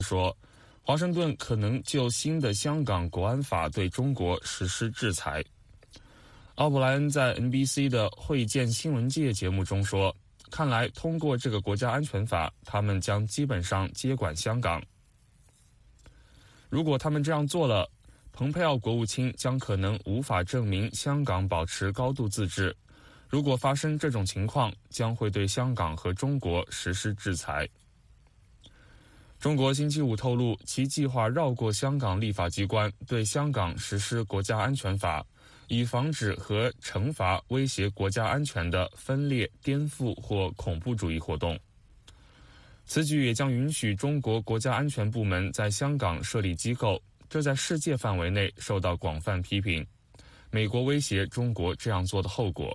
华盛顿可能就新的香港国安法对中国实施制裁。奥布莱恩在 NBC 的会见新闻界节目中说，看来通过这个国家安全法，他们将基本上接管香港。如果他们这样做了，蓬佩奥国务卿将可能无法证明香港保持高度自治。如果发生这种情况，将会对香港和中国实施制裁。中国星期五透露，其计划绕过香港立法机关，对香港实施国家安全法，以防止和惩罚威胁国家安全的分裂、颠覆或恐怖主义活动。此举也将允许中国国家安全部门在香港设立机构，这在世界范围内受到广泛批评。美国威胁中国这样做的后果。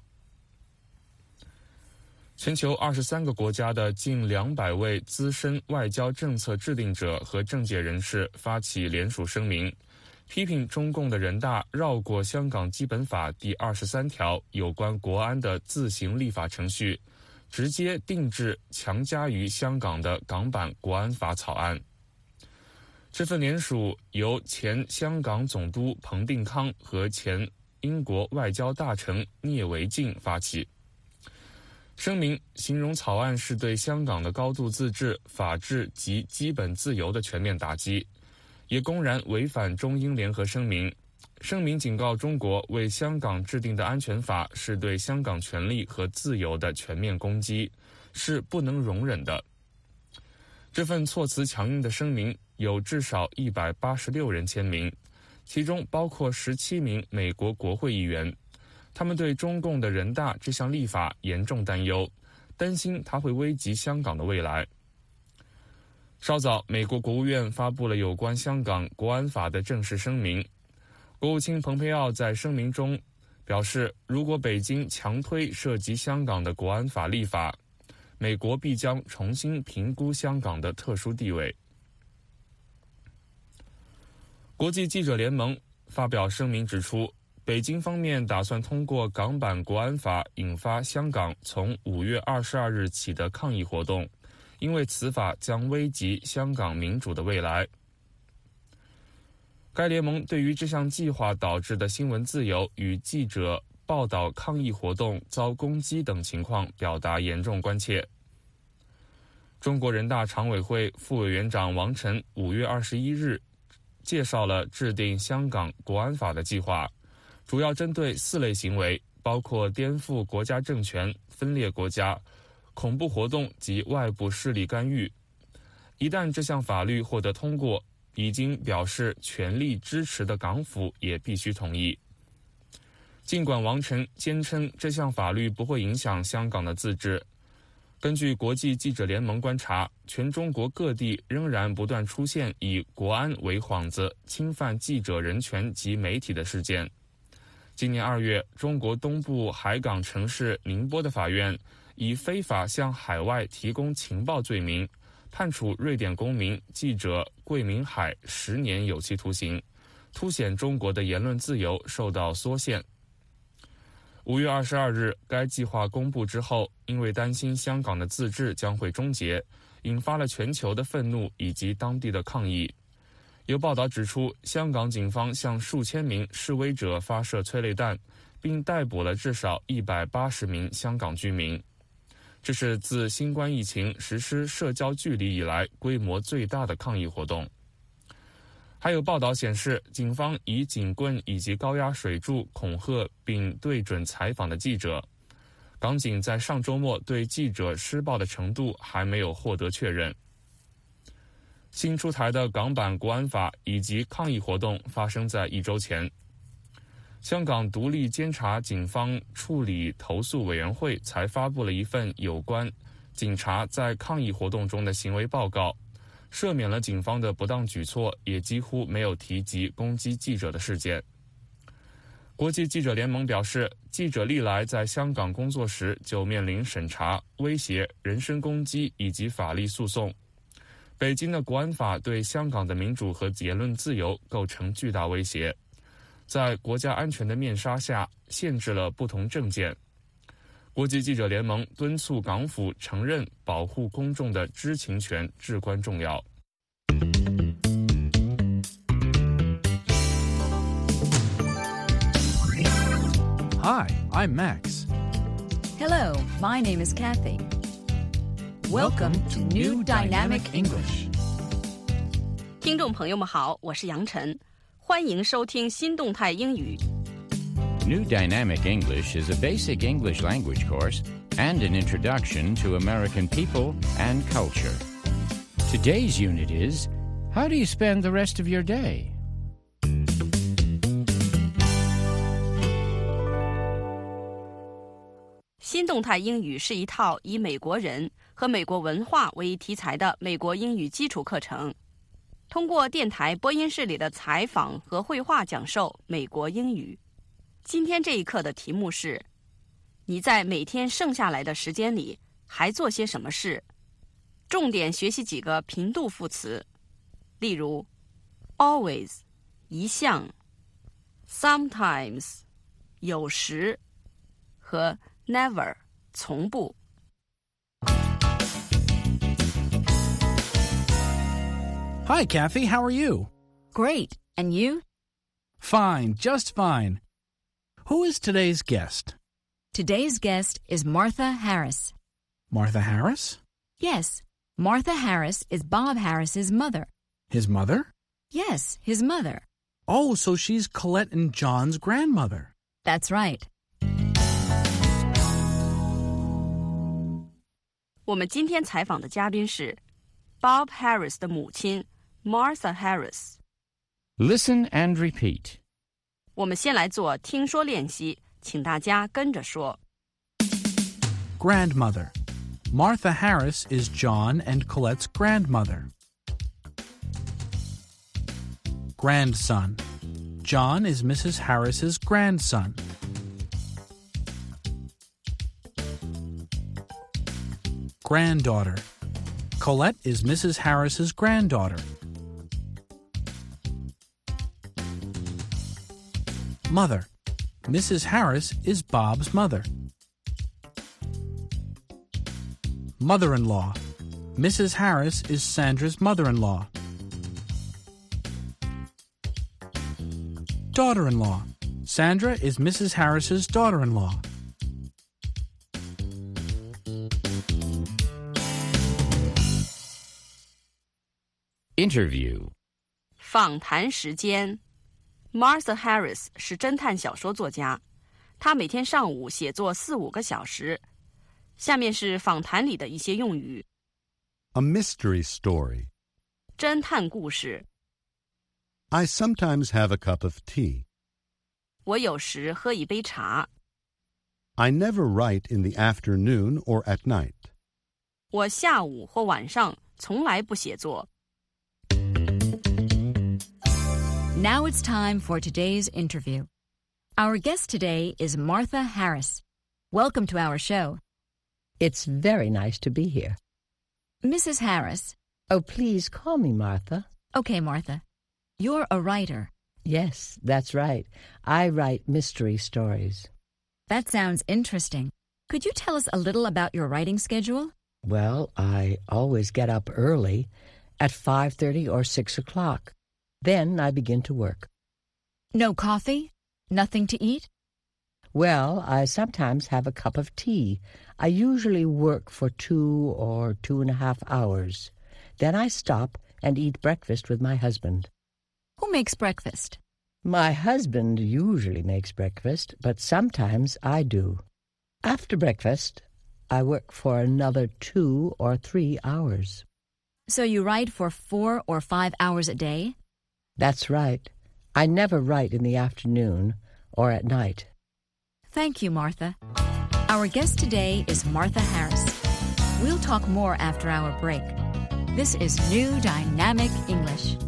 全球23个国家的近200位资深外交政策制定者和政界人士发起联署声明，批评中共的人大绕过香港基本法第23条有关国安的自行立法程序，直接定制强加于香港的港版国安法草案。这份联署由前香港总督彭定康和前英国外交大臣聂维静发起。声明形容草案是对香港的高度自治、法治及基本自由的全面打击，也公然违反中英联合声明。声明警告中国为香港制定的安全法是对香港权利和自由的全面攻击，是不能容忍的。这份措辞强硬的声明有至少186人签名，其中包括17名美国国会议员。他们对中共的人大这项立法严重担忧，担心它会危及香港的未来。稍早，美国国务院发布了有关香港国安法的正式声明。国务卿蓬佩奥在声明中表示，如果北京强推涉及香港的国安法立法，美国必将重新评估香港的特殊地位。国际记者联盟发表声明指出，北京方面打算通过港版国安法引发香港从5月22日起的抗议活动，因为此法将危及香港民主的未来。该联盟对于这项计划导致的新闻自由与记者报道抗议活动遭攻击等情况表达严重关切。中国人大常委会副委员长王晨5月21日介绍了制定香港国安法的计划，主要针对4类行为，包括颠覆国家政权、分裂国家、恐怖活动及外部势力干预。一旦这项法律获得通过，已经表示全力支持的港府也必须同意。尽管王晨坚称这项法律不会影响香港的自治，根据国际记者联盟观察，全中国各地仍然不断出现以国安为幌子侵犯记者人权及媒体的事件。今年2月，中国东部海港城市宁波的法院以非法向海外提供情报罪名，判处瑞典公民记者桂明海10年有期徒刑，凸显中国的言论自由受到缩限。5月22日，该计划公布之后，因为担心香港的自治将会终结，引发了全球的愤怒以及当地的抗议。有报道指出，香港警方向数千名示威者发射催泪弹，并逮捕了至少180名香港居民。这是自新冠疫情实施社交距离以来规模最大的抗议活动。还有报道显示，警方以警棍以及高压水柱恐吓并对准采访的记者。港警在上周末对记者施暴的程度还没有获得确认。新出台的港版国安法以及抗议活动发生在1周前。香港独立监察警方处理投诉委员会才发布了一份有关警察在抗议活动中的行为报告，赦免了警方的不当举措，也几乎没有提及攻击记者的事件。国际记者联盟表示，记者历来在香港工作时就面临审查、威胁、人身攻击以及法律诉讼。北京的国安法对香港的民主和言论自由构成巨大威胁，在国家安全的面纱下限制了不同政见。国际记者联盟敦促港府承认保护公众的知情权至关重要。 Hi, I'm Max. Hello, my name is Kathy. Welcome to New Dynamic English. 听众朋友们好，我是杨晨，欢迎收听新动态英语。 New Dynamic English is a basic English language course and an introduction to American people and culture. Today's unit is, how do you spend the rest of your day? 新动态英语是一套以美国人和美国文化为题材的美国英语基础课程，通过电台播音室里的采访和绘画讲授美国英语。今天这一课的题目是：你在每天剩下来的时间里还做些什么事？重点学习几个频度副词，例如 always 一向 sometimes 有时和 never 从不。 Hi, Kathy. How are you? Great. And you? Fine, just fine. Who is today's guest? Today's guest is Martha Harris. Martha Harris? Yes, Martha Harris is Bob Harris's mother. His mother? Yes, his mother. Oh, so she's Colette and John's grandmother. That's right. 我们今天采访的嘉宾是 Bob Harris 的母亲 Martha Harris。 Listen and repeat. 我们先来做听说练习，请大家跟着说。 Grandmother. Martha Harris is John and Colette's grandmother. Grandson. John is Mrs. Harris's grandson. Granddaughter. Colette is Mrs. Harris's granddaughter. Mother. Mrs. Harris is Bob's mother. Mother-in-law. Mrs. Harris is Sandra's mother-in-law. Daughter-in-law. Sandra is Mrs. Harris's daughter-in-law. Interview. 访谈时间。 Martha Harris 是侦探小说作家，她每天上午写作4-5个小时。下面是访谈里的一些用语。 A mystery story. 侦探故事。 I sometimes have a cup of tea. 我有时喝一杯茶。 I never write in the afternoon or at night. 我下午或晚上从来不写作。 Now it's time for today's interview. Our guest today is Martha Harris. Welcome to our show. It's very nice to be here. Mrs. Harris. Oh, please call me Martha. Okay, Martha. You're a writer. Yes, that's right. I write mystery stories. That sounds interesting. Could you tell us a little about your writing schedule? Well, I always get up early at 5:30 or 6 o'clock. Then I begin to work. No coffee? Nothing to eat? Well, I sometimes have a cup of tea. I usually work for 2 or 2.5 hours. Then I stop and eat breakfast with my husband. Who makes breakfast? My husband usually makes breakfast, but sometimes I do. After breakfast, I work for another 2 or 3 hours. So you write for 4 or 5 hours a day? That's right. I never write in the afternoon or at night. Thank you, Martha. Our guest today is Martha Harris. We'll talk more after our break. This is New Dynamic English.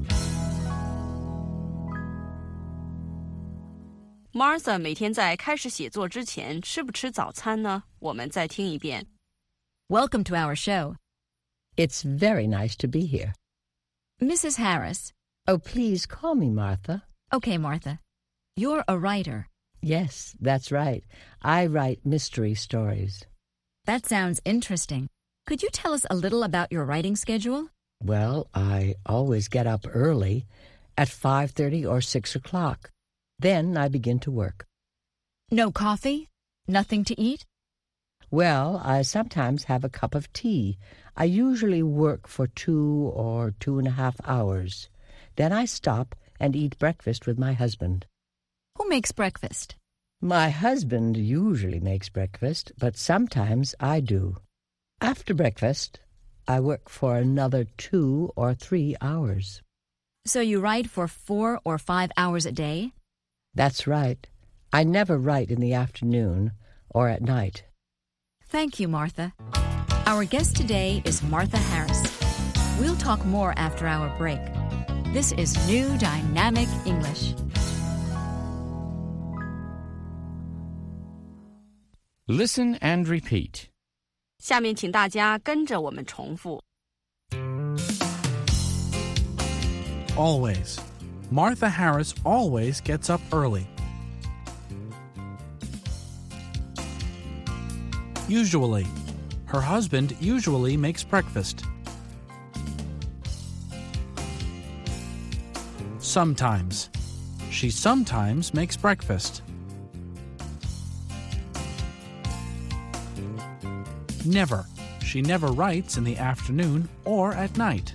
Martha 每天在开始写作之前吃不吃早餐呢？我们再听一遍。 Welcome to our show. It's very nice to be here. Mrs. Harris. Oh, please call me Martha. Okay, Martha. You're a writer. Yes, that's right. I write mystery stories. That sounds interesting. Could you tell us a little about your writing schedule? Well, I always get up early at 5:30 or 6 o'clock. Then I begin to work. No coffee? Nothing to eat? Well, I sometimes have a cup of tea. I usually work for 2 or 2.5 hours. Then I stop and eat breakfast with my husband. Who makes breakfast? My husband usually makes breakfast, but sometimes I do. After breakfast, I work for another 2 or 3 hours. So you write for 4 or 5 hours a day? That's right. I never write in the afternoon or at night. Thank you, Martha. Our guest today is Martha Harris. We'll talk more after our break. This is New Dynamic English. Listen and repeat. 下面请大家跟着我们重复。 Always. Martha Harris always gets up early. Usually. Her husband usually makes breakfast. Sometimes. She sometimes makes breakfast. Never. She never writes in the afternoon or at night.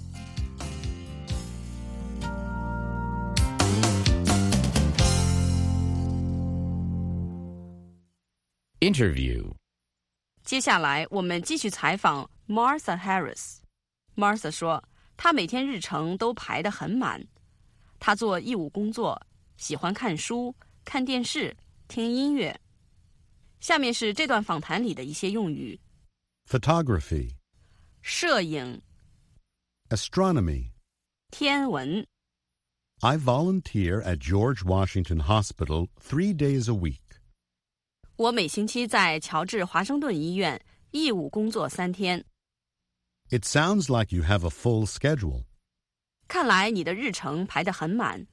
Interview. 接下来我们继续采访 Martha Harris。Martha 说，她每天日程都排得很满。她做义务工作，喜欢看书、看电视、听音乐。下面是这段访谈里的一些用语。 Photography, 摄影、 astronomy. 天文。 I volunteer at George Washington Hospital 3 days a week. 我每星期在乔治华盛顿医院义务工作3天。 It sounds like you have a full schedule. 看来你的日程排得很满。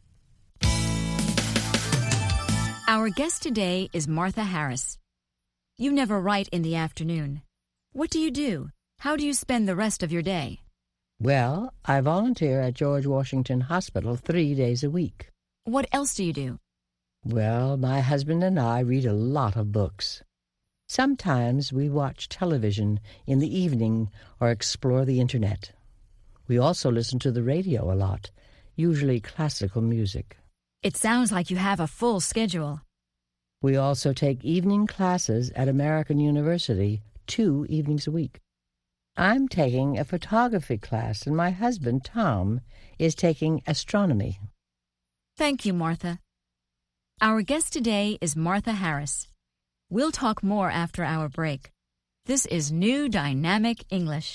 Our guest today is Martha Harris. You never write in the afternoon. What do you do? How do you spend the rest of your day? Well, I volunteer at George Washington Hospital 3 days a week. What else do you do? Well, my husband and I read a lot of books. Sometimes we watch television in the evening or explore the internet. We also listen to the radio a lot, usually classical music. It sounds like you have a full schedule. We also take evening classes at American University 2 evenings a week. I'm taking a photography class, and my husband, Tom, is taking astronomy. Thank you, Martha. Our guest today is Martha Harris. We'll talk more after our break. This is New Dynamic English.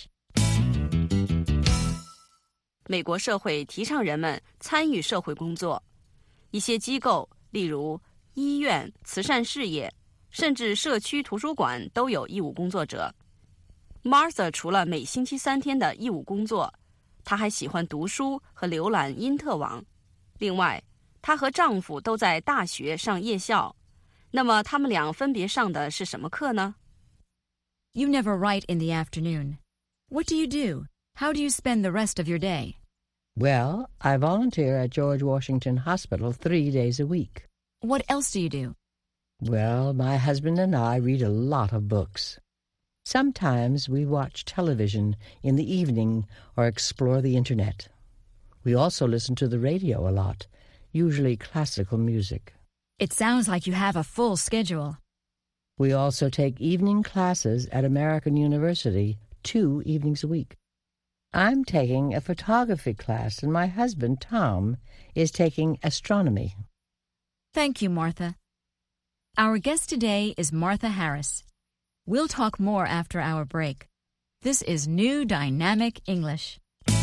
美国社会提倡人们参与社会工作，一些机构，例如医院、慈善事业，甚至社区图书馆都有义务工作者。Martha 除了每星期3天的义务工作，她还喜欢读书和浏览因特网。另外，她和丈夫都在大学上夜校。那么他们俩分别上的是什么课呢？ You never write in the afternoon. What do you do? How do you spend the rest of your day? Well, I volunteer at George Washington Hospital 3 days a week. What else do you do? Well, my husband and I read a lot of books. Sometimes we watch television in the evening or explore the internet. We also listen to the radio a lot, usually classical music. It sounds like you have a full schedule. We also take evening classes at American University 2 evenings a week. I'm taking a photography class, and my husband, Tom, is taking astronomy. Thank you, Martha. Our guest today is Martha Harris. We'll talk more after our break. This is New Dynamic English.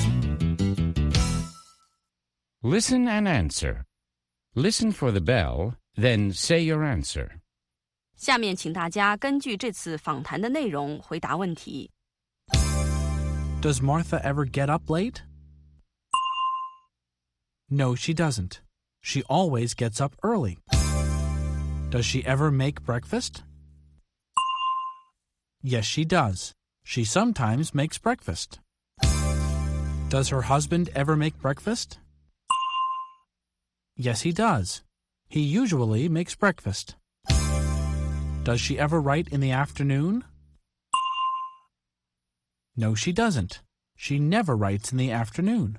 Listen and answer. Listen for the bell, then say your answer. 下面请大家根据这次访谈的内容回答问题。 Does Martha ever get up late? No, she doesn't. She always gets up early. Does she ever make breakfast? Yes, she does. She sometimes makes breakfast. Does her husband ever make breakfast? Yes, he does. He usually makes breakfast. Does she ever write in the afternoon? No, she doesn't. She never writes in the afternoon.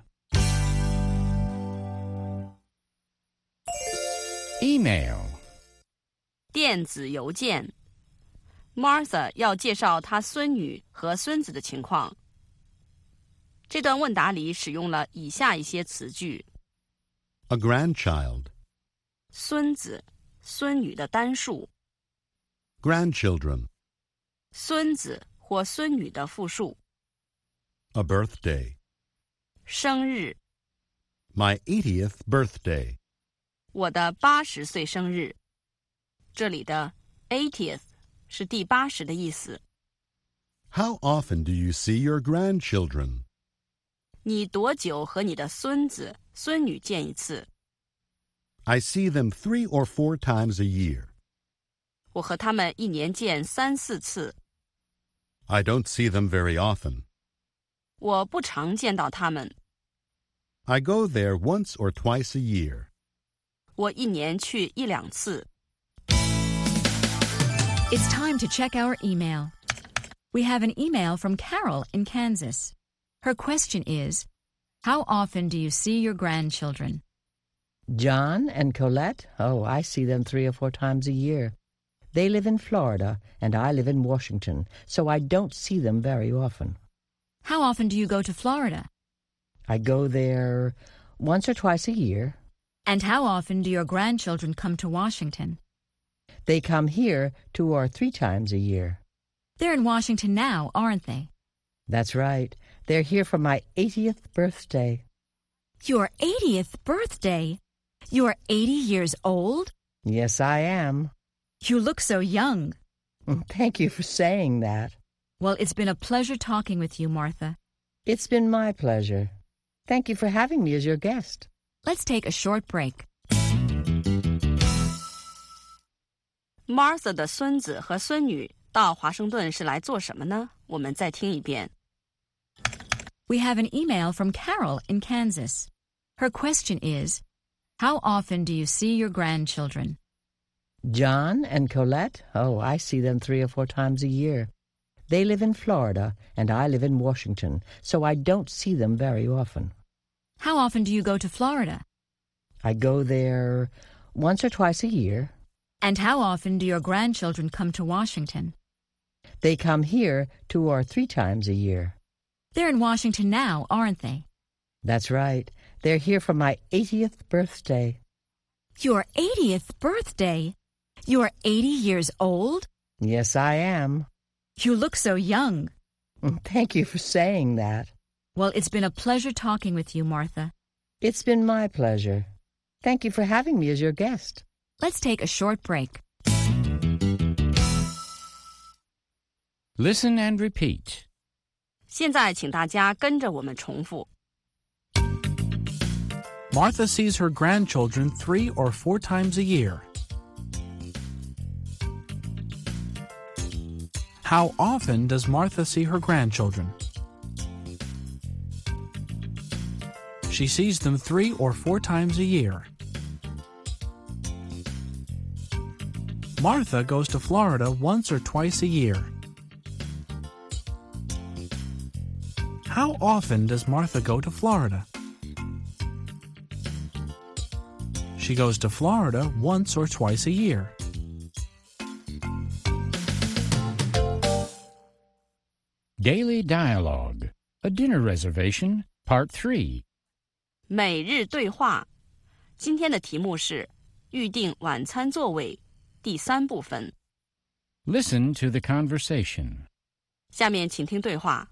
Email. 电子邮件。Martha 要介绍她孙女和孙子的情况。这段问答里使用了以下一些词句： A grandchild. 孙子、孙女的单数， Grandchildren. 孙子或孙女的复数， A birthday. 生日， My 80th birthday. 我的80岁生日。这里的 80th 是第80的意思。 How often do you see your grandchildren? 你多久和你的孙子、孙女见一次？ I see them 3 or 4 times a year. 我和他们一年见3、4次。 I don't see them very often. 我不常见到他们。 I go there once or twice a year. 我一年去1、2次。 It's time to check our email. We have an email from Carol in Kansas. Her question is, how often do you see your grandchildren? John and Colette? Oh, I see them 3 or 4 times a year. They live in Florida, and I live in Washington, so I don't see them very often. How often do you go to Florida? I go there once or twice a year. And how often do your grandchildren come to Washington? They come here 2 or 3 times a year. They're in Washington now, aren't they? That's right. They're here for my 80th birthday. Your 80th birthday? You're 80 years old? Yes, I am. You look so young. Thank you for saying that. Well, it's been a pleasure talking with you, Martha. It's been my pleasure. Thank you for having me as your guest. Let's take a short break. Martha 的孙子和孙女到华盛顿是来做什么呢？我们再听一遍。 We have an email from Carol in Kansas. Her question is, how often do you see your grandchildren? John and Colette? Oh, I see them 3 or 4 times a year. They live in Florida, and I live in Washington, so I don't see them very often. How often do you go to Florida? I go there once or twice a year. And how often do your grandchildren come to Washington? They come here 2 or 3 times a year. They're in Washington now, aren't they? That's right. They're here for my 80th birthday. Your 80th birthday? You're 80 years old? Yes, I am. You look so young. Thank you for saying that. Well, it's been a pleasure talking with you, Martha. It's been my pleasure. Thank you for having me as your guest. Let's take a short break. Listen and repeat. 现在请大家跟着我们重复。 Martha sees her grandchildren 3 or 4 times a year. How often does Martha see her grandchildren? She sees them 3 or 4 times a year. Martha goes to Florida once or twice a year. How often does Martha go to Florida? She goes to Florida once or twice a year. Daily Dialogue. A Dinner Reservation, Part 3. 每日对话。今天的题目是预定晚餐座位第3部分。 Listen to the conversation. 下面请听对话。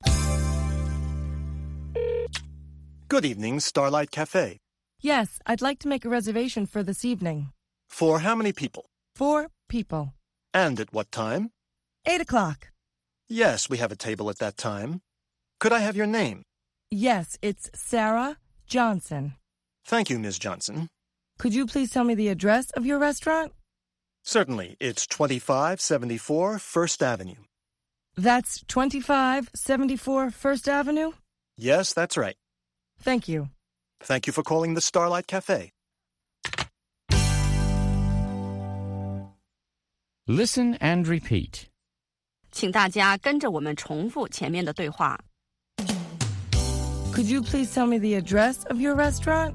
Good evening, Starlight Cafe. Yes, I'd like to make a reservation for this evening. For how many people? 4 people. And at what time? 8 o'clock. Yes, we have a table at that time. Could I have your name? Yes, it's Sarah Johnson. Thank you, Ms. Johnson. Could you please tell me the address of your restaurant? Certainly, it's 2574 First Avenue. That's 2574 First Avenue? Yes, that's right. Thank you. Thank you for calling the Starlight Cafe. Listen and repeat. 请大家跟着我们重复前面的对话。 Could you please tell me the address of your restaurant?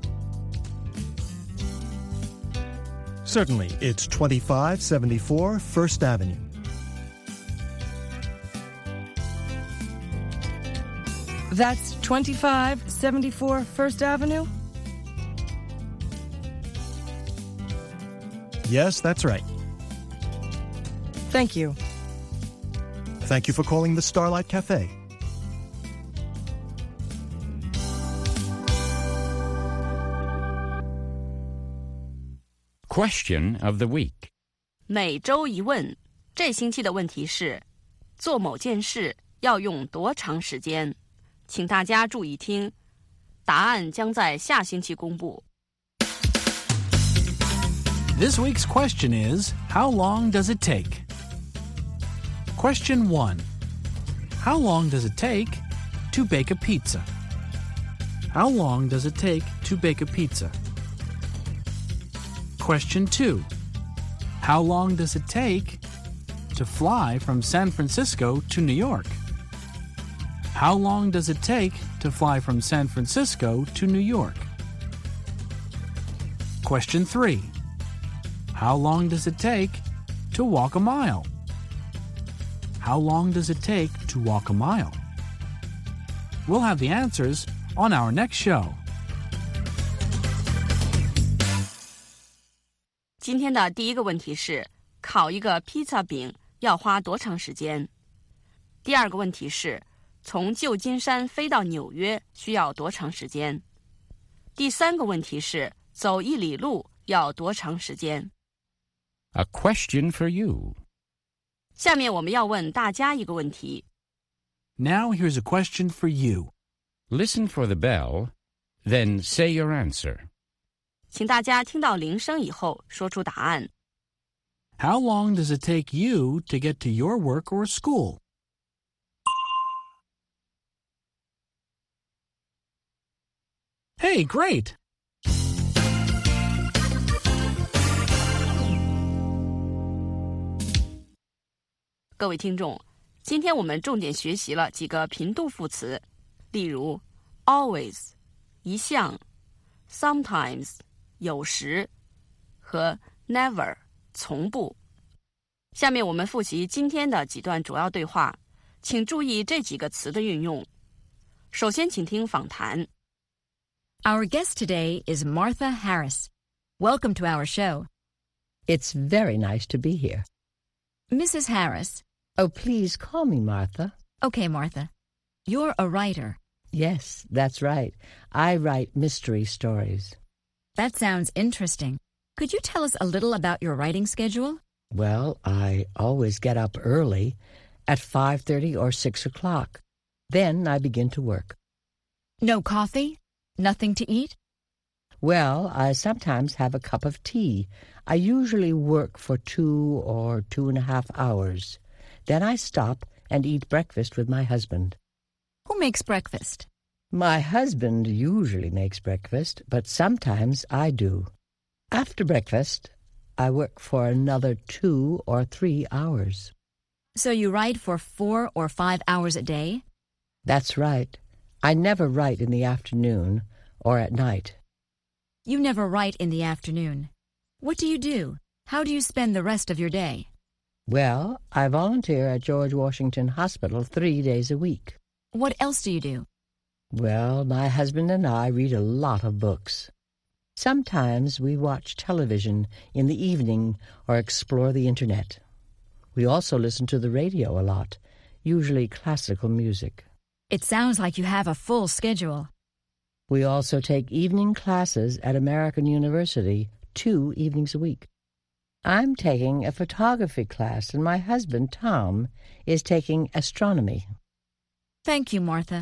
Certainly. It's 2574 First Avenue. That's 2574 First Avenue? Yes, that's right. Thank you. Thank you for calling the Starlight Cafe. Question of the week. 每周一问，这星期的问题是：做某件事要用多长时间？请大家注意听，答案将在下星期公布。 This week's question is, how long does it take? Question 1. How long does it take to bake a pizza? How long does it take to bake a pizza? Question 2. How long does it take to fly from San Francisco to New York? How long does it take to fly from San Francisco to New York? Question 3. How long does it take to walk a mile? How long does it take to walk a mile? We'll have the answers on our next show. 今天的第一个问题是：烤一个披萨饼要花多长时间？第二个问题是：从旧金山飞到纽约需要多长时间？第三个问题是：走1里路要多长时间？ A question for you. 下面我们要问大家一个问题。 Now here's a question for you. Listen for the bell, then say your answer. 请大家听到铃声以后说出答案。 How long does it take you to get to your work or school? Hey, great! 各位听众，今天我们重点学习了几个频度副词，例如 always 一向、sometimes 有时和 never 从不。下面我们复习今天的几段主要对话，请注意这几个词的运用。首先请听访谈。 Our guest today is Martha Harris. Welcome to our show. It's very nice to be here. Mrs. Harris. Oh, please call me Martha. Okay, Martha. You're a writer. Yes, that's right. I write mystery stories. That sounds interesting. Could you tell us a little about your writing schedule? Well, I always get up early at 5:30 or 6 o'clock. Then I begin to work. No coffee? Nothing to eat? Well, I sometimes have a cup of tea. I usually work for 2 or 2.5 hours. Then I stop and eat breakfast with my husband. Who makes breakfast? My husband usually makes breakfast, but sometimes I do. After breakfast, I work for another 2 or 3 hours. So you write for 4 or 5 hours a day? That's right. I never write in the afternoon or at night. You never write in the afternoon. What do you do? How do you spend the rest of your day? Well, I volunteer at George Washington Hospital 3 days a week. What else do you do? Well, my husband and I read a lot of books. Sometimes we watch television in the evening or explore the internet. We also listen to the radio a lot, usually classical music. It sounds like you have a full schedule. We also take evening classes at American University 2 evenings a week. I'm taking a photography class, and my husband, Tom, is taking astronomy. Thank you, Martha.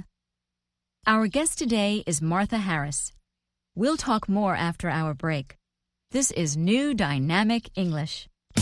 Our guest today is Martha Harris. We'll talk more after our break. This is New Dynamic English.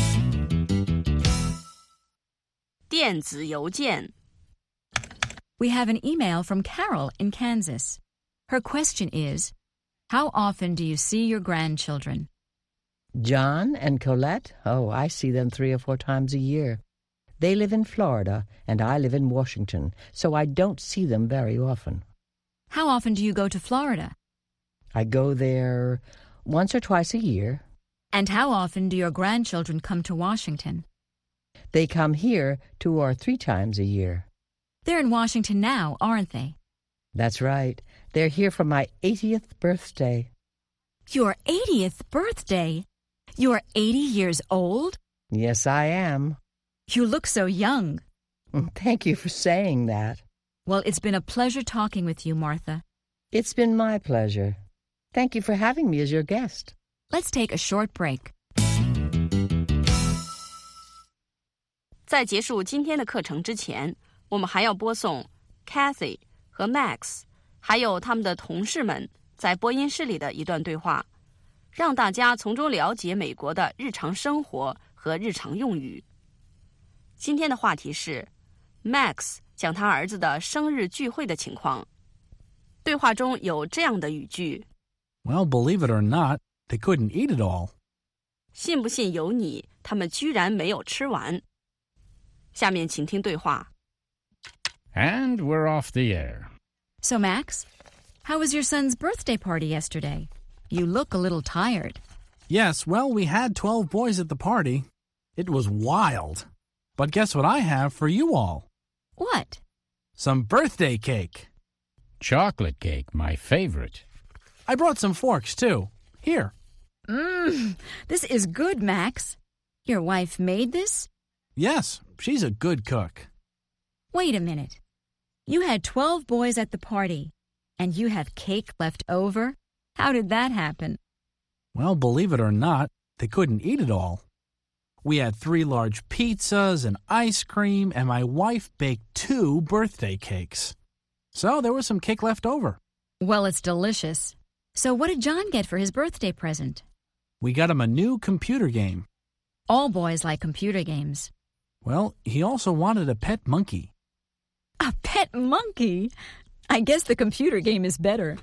电子邮件。 We have an email from Carol in Kansas. Her question is, how often do you see your grandchildren? John and Colette? Oh, I see them 3 or 4 times a year. They live in Florida, and I live in Washington, so I don't see them very often. How often do you go to Florida? I go there once or twice a year. And how often do your grandchildren come to Washington? They come here 2 or 3 times a year. They're in Washington now, aren't they? That's right. They're here for my 80th birthday. Your 80th birthday? You're 80 years old? Yes, I am. You look so young. Thank you for saying that. Well, it's been a pleasure talking with you, Martha. It's been my pleasure. Thank you for having me as your guest. Let's take a short break. 在结束今天的课程之前，我们还要播送 Kathy 和 Max 还有他们的同事们在播音室里的一段对话，让大家从中了解美国的日常生活和日常用语。今天的话题是 Max 讲他儿子的生日聚会的情况。对话中有这样的语句 Well, believe it or not, they couldn't eat it all. 信不信由你，他们居然没有吃完。下面请听对话。 And we're off the air. So, Max, how was your son's birthday party yesterday? You look a little tired. Yes, well, we had 12 boys at the party. It was wild. But guess what I have for you all? What? Some birthday cake. Chocolate cake, my favorite. I brought some forks, too. Here. This is good, Max. Your wife made this? Yes, she's a good cook. Wait a minute. You had 12 boys at the party, and you have cake left over? How did that happen? Well, believe it or not, they couldn't eat it all. We had 3 large pizzas and ice cream, and my wife baked 2 birthday cakes. So there was some cake left over. Well, it's delicious. So what did John get for his birthday present? We got him a new computer game. All boys like computer games. Well, he also wanted a pet monkey. A pet monkey? I guess the computer game is better.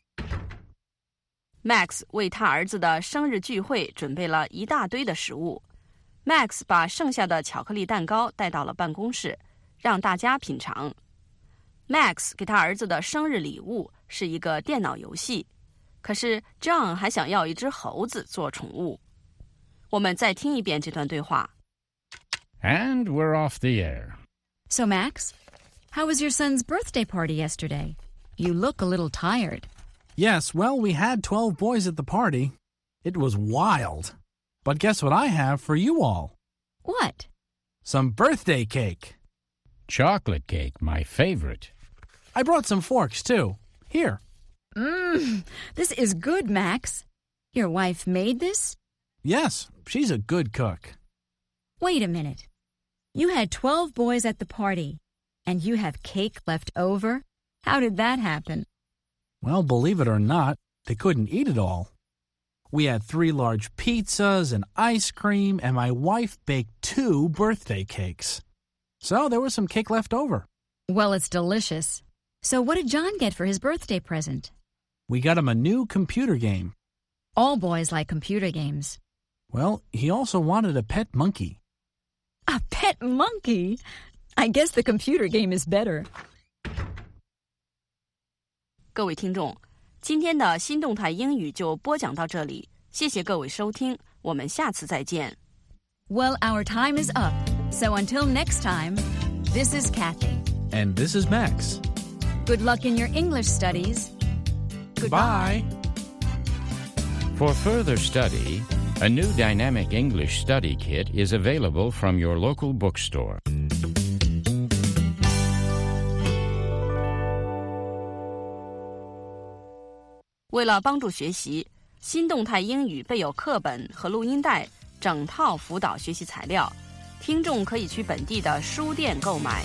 Max 为他儿子的生日聚会准备了一大堆的食物。Max 把剩下的巧克力蛋糕带到了办公室，让大家品尝。Max 给他儿子的生日礼物是一个电脑游戏，可是 John 还想要一只猴子做宠物。我们再听一遍这段对话。 And we're off the air. So, Max, how was your son's birthday party yesterday? You look a little tired. Yes, well, we had 12 boys at the party. It was wild. But guess what I have for you all? What? Some birthday cake. Chocolate cake, my favorite. I brought some forks, too. Here. This is good, Max. Your wife made this? Yes, she's a good cook. Wait a minute. You had 12 boys at the party, and you have cake left over? How did that happen? Well, believe it or not, they couldn't eat it all. We had 3 large pizzas and ice cream, and my wife baked 2 birthday cakes. So there was some cake left over. Well, it's delicious. So what did John get for his birthday present? We got him a new computer game. All boys like computer games. Well, he also wanted a pet monkey. A pet monkey? I guess the computer game is better. 各位听众，今天的新动态英语就播讲到这里，谢谢各位收听，我们下次再见。 Well, our time is up. So until next time, this is Kathy. And this is Max. Good luck in your English studies. Goodbye. For further study, a new dynamic English study kit is available from your local bookstore. 为了帮助学习，新动态英语备有课本和录音带，整套辅导学习材料，听众可以去本地的书店购买。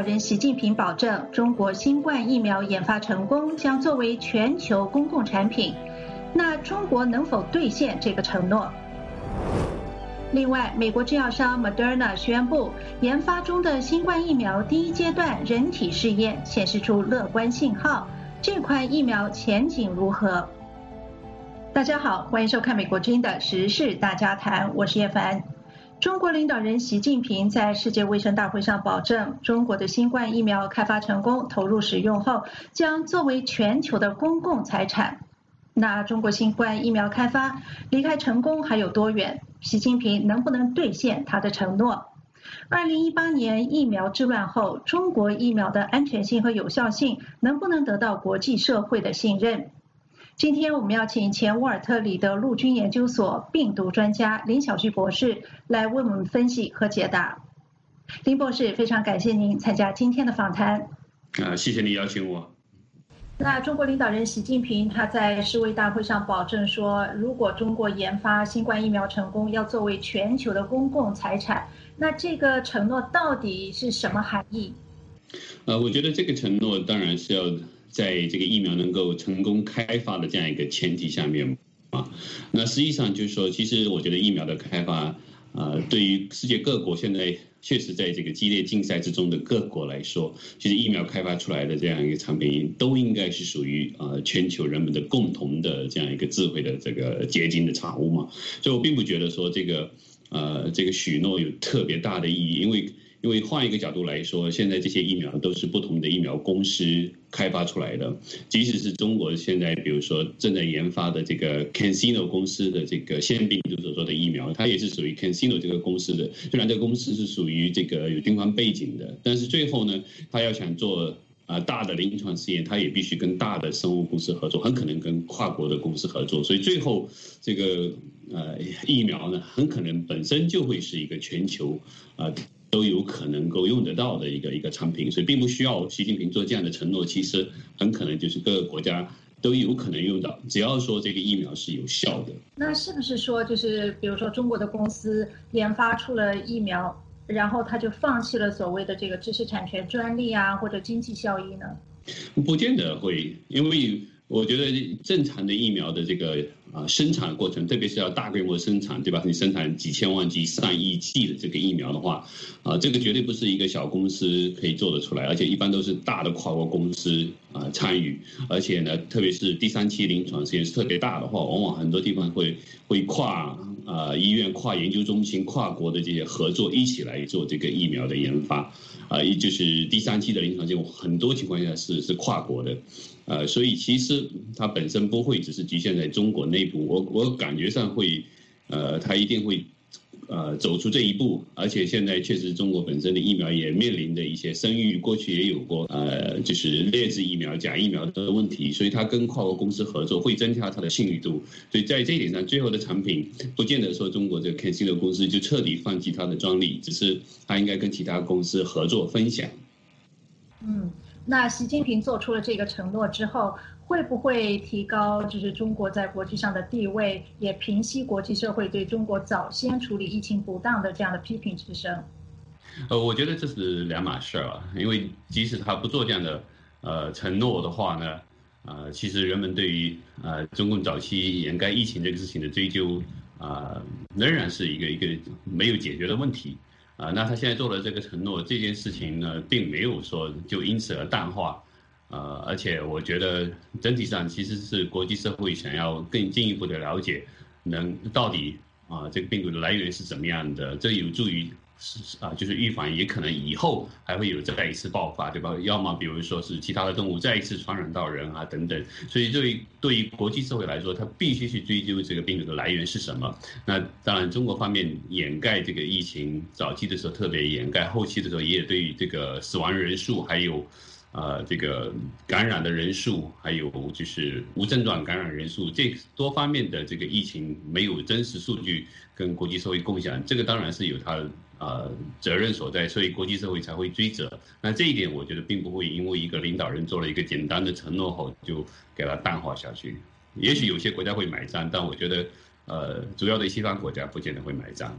人习近平保证，中国新冠疫苗研发成功将作为全球公共产品。那中国能否兑现这个承诺？另外，美国制药商 Moderna 宣布，研发中的新冠疫苗第一阶段人体试验显示出乐观信号，这款疫苗前景如何？大家好，欢迎收看美国之音的时事大家谈，我是叶凡。中国领导人习近平在世界卫生大会上保证，中国的新冠疫苗开发成功，投入使用后将作为全球的公共财产。那中国新冠疫苗开发离开成功还有多远？习近平能不能兑现他的承诺？2018年疫苗之乱后，中国疫苗的安全性和有效性能不能得到国际社会的信任？今天我们要请前沃尔特里德陆军研究所病毒专家林小旭博士来为我们分析和解答。林博士，非常感谢您参加今天的访谈。 谢谢你邀请我。 那中国领导人习近平他在世卫大会上保证说，如果中国研发新冠疫苗成功，要作为全球的公共财产。那这个承诺到底是什么含义？ 我觉得这个承诺当然是要在这个疫苗能够成功开发的这样一个前提下面啊。那实际上就是说，其实我觉得疫苗的开发，对于世界各国现在确实在这个激烈竞赛之中的各国来说，其实疫苗开发出来的这样一个产品都应该是属于全球人们的共同的这样一个智慧的这个结晶的产物嘛。所以我并不觉得说这个许诺有特别大的意义，因为换一个角度来说，现在这些疫苗都是不同的疫苗公司开发出来的，即使是中国现在比如说正在研发的这个 CanSino 公司的这个腺病毒所做的疫苗，它也是属于 CanSino 这个公司的。虽然这个公司是属于这个有军方背景的，但是最后呢，它要想做大的临床试验，它也必须跟大的生物公司合作，很可能跟跨国的公司合作，所以最后这个疫苗呢，很可能本身就会是一个全球都有可能够用得到的一个产品，所以并不需要习近平做这样的承诺，其实很可能就是各个国家都有可能用到，只要说这个疫苗是有效的。 那是不是说，就是比如说中国的公司研发出了疫苗，然后他就放弃了所谓的这个知识产权专利啊，或者经济效益呢？ 不见得会，因为我觉得正常的疫苗的这个生产过程，特别是要大规模生产，对吧？你生产几千万剂、上亿剂的这个疫苗的话，这个绝对不是一个小公司可以做得出来，而且一般都是大的跨国公司参与，而且呢，特别是第三期临床实验室特别大的话，往往很多地方会跨医院、跨研究中心、跨国的这些合作一起来做这个疫苗的研发，也就是第三期的临床实验，很多情况下是跨国的。所以其实它本身不会只是局限在中国内部，我感觉上会，它一定会，走出这一步。而且现在确实中国本身的疫苗也面临的一些声誉，过去也有过，就是劣质疫苗、假疫苗的问题，所以它跟跨国公司合作会增加它的信誉度。所以在这一点上，最后的产品不见得说中国这个 CanSino 公司就彻底放弃它的专利，只是它应该跟其他公司合作分享。 那习近平做出了这个承诺之后，会不会提高就是中国在国际上的地位，也平息国际社会对中国早先处理疫情不当的这样的批评之声？ 我觉得这是两码事啊，因为即使他不做这样的承诺的话呢，其实人们对于中共早期掩盖疫情这个事情的追究仍然是一个没有解决的问题。那他现在做了这个承诺，这件事情呢，并没有说就因此而淡化，而且我觉得整体上其实是国际社会想要更进一步的了解，到底这个病毒的来源是怎么样的，这有助于就是预防也可能以后还会有再一次爆发，对吧？要么比如说是其他的动物再一次传染到人等等，所以对于国际社会来说，它必须去追究这个病毒的来源是什么。那当然中国方面掩盖这个疫情，早期的时候特别掩盖，后期的时候也对于这个死亡人数还有这个感染的人数，还有就是无症状感染人数，这多方面的这个疫情没有真实数据跟国际社会共享，这个当然是有它责任所在，所以国际社会才会追责。那这一点我觉得并不会因为一个领导人做了一个简单的承诺后就给它淡化下去。也许有些国家会买账，但我觉得主要的西方国家不见得会买账。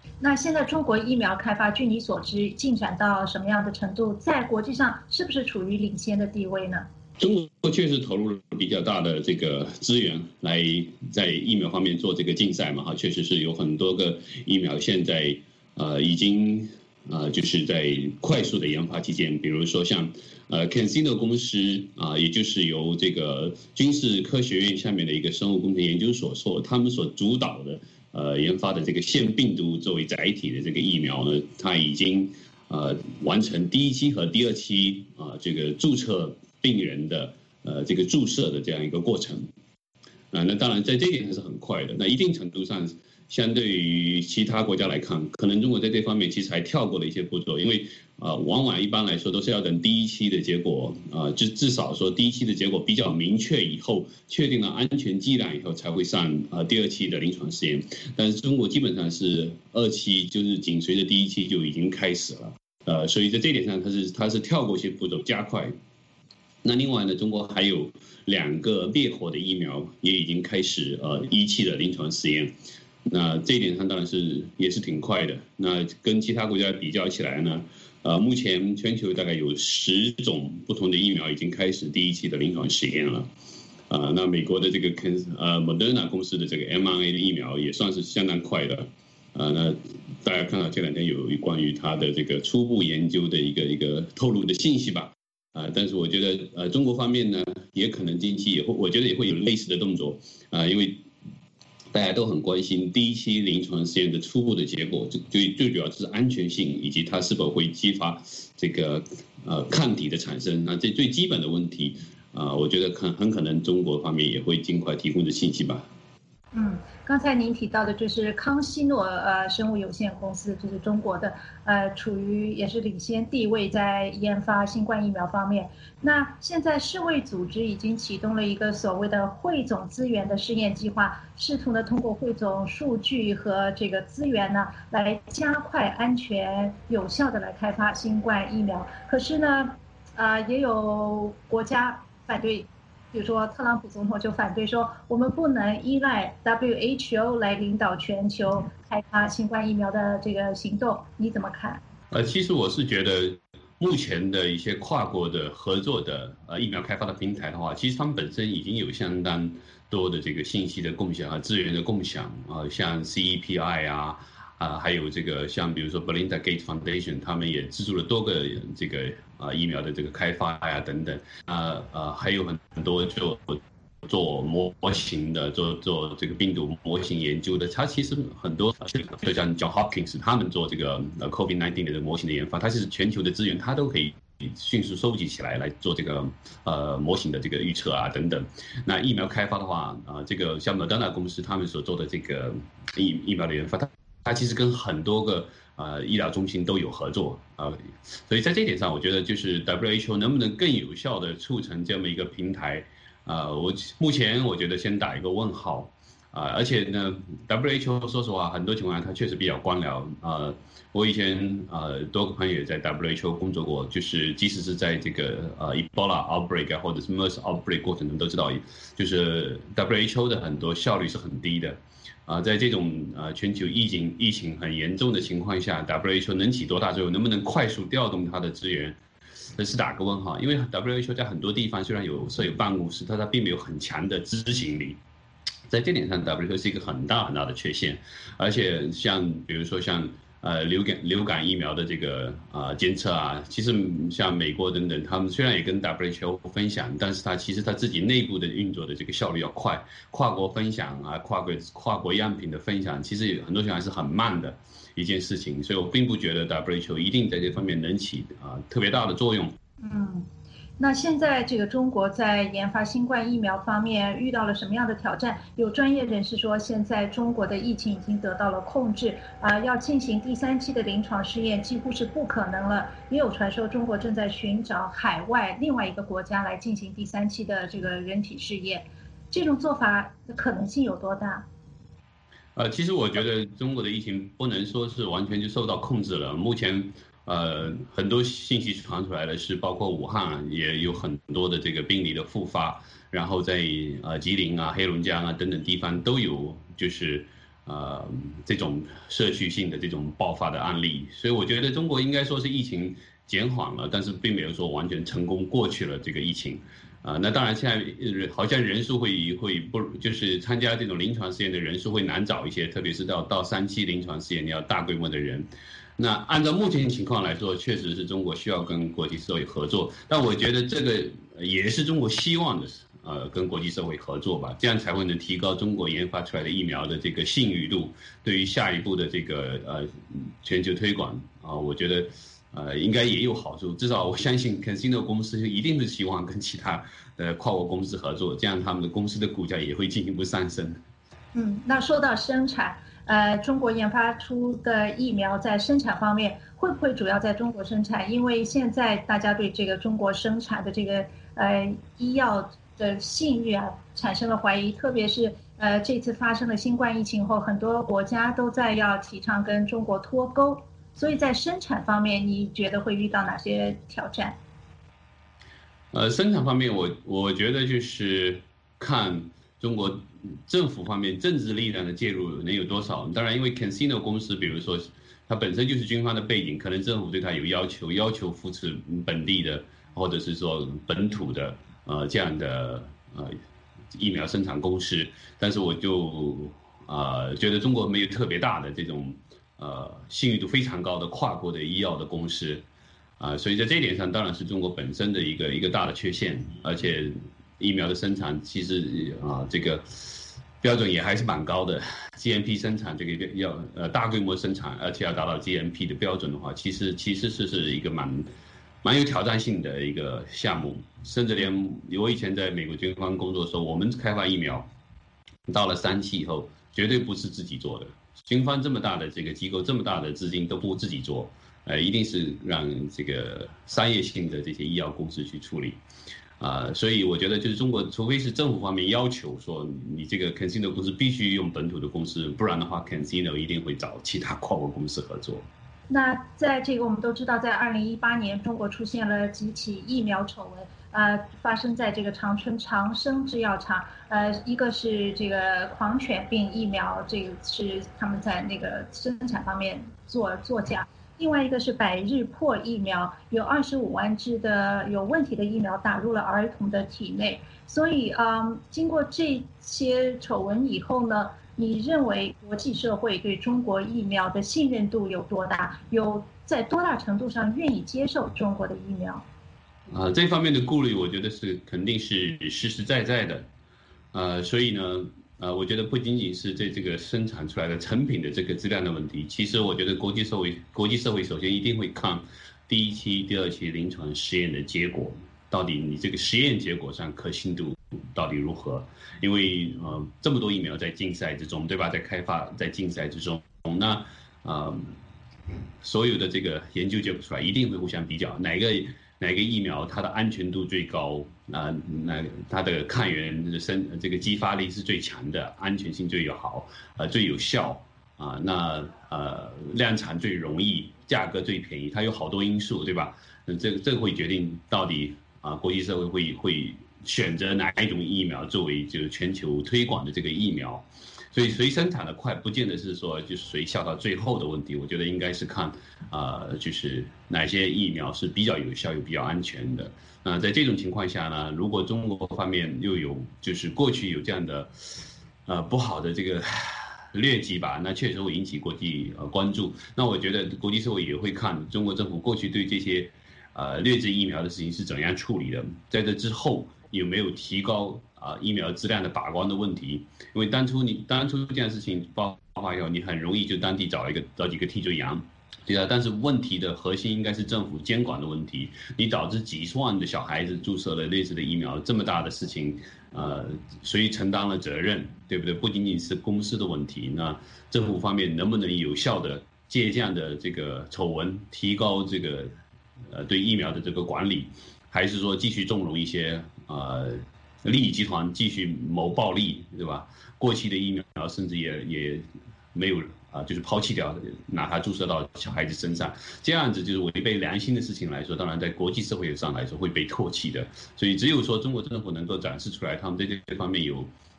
那现在中国疫苗开发，据你所知，进展到什么样的程度？在国际上是不是处于领先的地位呢？ 中国确实投入了比较大的这个资源来在疫苗方面做这个竞赛嘛，确实是有很多个疫苗现在已经就是在快速的研发期间，比如说像CanSino 公司也就是由这个军事科学院下面的一个生物工程研究所他们所主导的研发的这个腺病毒作为载体的这个疫苗呢，它已经完成第1期和第2期这个注册病人的这个注射的这样一个过程那当然在这一点还是很快的。那一定程度上，相对于其他国家来看，可能中国在这方面其实还跳过了一些步骤，因为往往一般来说都是要等第1期的结果就至少说第1期的结果比较明确以后，确定了安全剂量以后，才会上第2期的临床试验。但是中国基本上是2期，就是紧随着第1期就已经开始了所以在这一点上它是跳过一些步骤加快。那另外呢，中国还有2个灭活的疫苗也已经开始1期的临床试验。那这一点上当然也是挺快的。那跟其他国家比较起来呢，目前全球大概有10种不同的疫苗已经开始第1期的临床实验了。那美国的这个Moderna 公司的这个 mRNA 的疫苗也算是相当快的。那大家看到这2天有关于它的这个初步研究的一个透露的信息吧。但是我觉得中国方面呢，也可能近期我觉得也会有类似的动作因为大家都很关心第1期临床试验的初步的结果，最主要是安全性以及它是否会激发这个抗体的产生。那这最基本的问题我觉得很可能中国方面也会尽快提供的信息吧。 刚才您提到的就是康希诺生物有限公司，就是中国的处于也是领先地位，在研发新冠疫苗方面。那现在世卫组织已经启动了一个所谓的汇总资源的试验计划，试图呢通过汇总数据和这个资源呢，来加快安全有效的来开发新冠疫苗。可是呢也有国家反对，比如说特朗普总统就反对说，我们不能依赖 WHO 来领导全球开发新冠疫苗的这个行动，你怎么看？ 其实我是觉得目前的一些跨国的合作的疫苗开发的平台的话，其实他们本身已经有相当多的这个信息的共享和资源的共享像 CEPI 还有这个像比如说 Melinda Gates Foundation， 他们也资助了多个这个疫苗的这个开发等等还有很多做模型的做这个病毒模型研究的，它其实很多就像 John Hopkins 他们做这个COVID-19 的模型的研发，它是全球的资源它都可以迅速收集起来做这个模型的这个预测等等。那疫苗开发的话这个像 Moderna 公司他们所做的这个疫苗的研发，它其实跟很多个医疗中心都有合作所以在这点上，我觉得就是 WHO 能不能更有效的促成这么一个平台目前我觉得先打一个问号而且呢 WHO 说实话很多情况下它确实比较官僚我以前多个朋友也在 WHO 工作过，就是即使是在这个Ebola outbreak 或者是 MERS outbreak 过程中都知道，就是 WHO 的很多效率是很低的在这种全球疫情很严重的情况下， WHO 能起多大作用，能不能快速调动它的资源，这是打个问号。因为 WHO 在很多地方虽然设有办公室，但它并没有很强的执行力，在这点上 WHO 是一个很大的缺陷。而且比如说像流感疫苗的这个监测其实像美国等等，他们虽然也跟 WHO 分享，但是其实他自己内部的运作的这个效率要快，跨国分享跨国样品的分享，其实很多情况是很慢的一件事情，所以我并不觉得 WHO 一定在这方面能起特别大的作用。 那现在这个中国在研发新冠疫苗方面遇到了什么样的挑战？有专业人士说，现在中国的疫情已经得到了控制要进行第3期的临床试验几乎是不可能了。也有传说中国正在寻找海外另外一个国家来进行第3期的这个人体试验，这种做法的可能性有多大？ 其实我觉得中国的疫情不能说是完全就受到控制了，目前很多信息传出来的是，包括武汉也有很多的这个病例的复发，然后在吉林黑龙江等等地方都有就是这种社区性的这种爆发的案例。所以我觉得中国应该说是疫情减缓了，但是并没有说完全成功过去了这个疫情。那当然现在好像人数会不就是参加这种临床试验的人数会难找一些，特别是到3期临床试验你要大规模的人。那按照目前情况来说，确实是中国需要跟国际社会合作，但我觉得这个也是中国希望的跟国际社会合作吧，这样才会能提高中国研发出来的疫苗的这个信誉度，对于下一步的这个全球推广我觉得应该也有好处。至少我相信 CanSino 公司一定是希望跟其他跨国公司合作，这样他们的公司的股价也会进一步上升。 那说到生产，中国研发出的疫苗在生产方面会不会主要在中国生产？因为现在大家对这个中国生产的这个医药的信誉产生了怀疑，特别是这次发生了新冠疫情后，很多国家都在要提倡跟中国脱钩，所以在生产方面，你觉得会遇到哪些挑战？ 生产方面我觉得就是看中国政府方面政治力量的介入能有多少。当然因为 CanSino 公司比如说它本身就是军方的背景，可能政府对它有要求扶持本地的或者是说本土的这样的疫苗生产公司，但是我就觉得中国没有特别大的这种信誉度非常高的跨国的医药的公司所以在这一点上当然是中国本身的一个大的缺陷。而且疫苗的生产其实这个标准也还是蛮高的， GMP 生产这个要大规模生产，而且要达到 GMP 的标准的话，其实是一个蛮有挑战性的一个项目。甚至连我以前在美国军方工作的时候，我们开发疫苗到了3期以后绝对不是自己做的，军方这么大的这个机构，这么大的资金都不自己做，一定是让这个商业性的这些医药公司去处理所以我觉得就是中国除非是政府方面要求说你这个 CanSino 公司必须用本土的公司，不然的话 CanSino 一定会找其他跨国公司合作。 那在这个我们都知道，在2018年中国出现了几起疫苗丑闻，发生在这个长春长生制药厂，一个是这个狂犬病疫苗，这个是他们在那个生产方面作假，另外一个是百日破疫苗，有25万支的有问题的疫苗打入了儿童的体内。所以经过这些丑闻以后呢，你认为国际社会对中国疫苗的信任度有多大？有在多大程度上愿意接受中国的疫苗？ 这方面的顾虑我觉得是肯定是实实在在的所以呢我觉得不仅仅是这个生产出来的成品的这个质量的问题，其实我觉得国际社会首先一定会看第1期、第2期临床实验的结果，到底你这个实验结果上可信度到底如何？因为这么多疫苗在竞赛之中，对吧？在开发在竞赛之中，那所有的这个研究结果出来一定会互相比较，哪个疫苗它的安全度最高那它的抗原这个激发力是最强的，安全性最好最有效那量产最容易，价格最便宜，它有好多因素，对吧？这个会决定到底国际社会会选择哪一种疫苗作为就是全球推广的这个疫苗。所以谁生产的快不见得是说就是谁笑到最后的问题，我觉得应该是看就是哪些疫苗是比较有效又比较安全的。在这种情况下呢，如果中国方面又有就是过去有这样的不好的这个劣迹吧，那确实会引起国际关注。那我觉得国际社会也会看中国政府过去对这些劣质疫苗的事情是怎样处理的，在这之后有没有提高疫苗质量的把关的问题。因为当初这件事情爆发以后，你很容易就当地找几个替罪羊，对啊。但是问题的核心应该是政府监管的问题。你导致几十万的小孩子注射了劣质的疫苗，这么大的事情，谁承担了责任，对不对？不仅仅是公司的问题，那政府方面能不能有效的借这样的这个丑闻提高这个对疫苗的这个管理，还是说继续纵容一些利益集团继续谋暴利，对吧？过期的疫苗甚至也没有就是抛弃掉，拿它注射到小孩子身上，这样子就是违背良心的事情来说，当然在国际社会上来说会被唾弃的。所以只有说中国政府能够展示出来他们在这方面有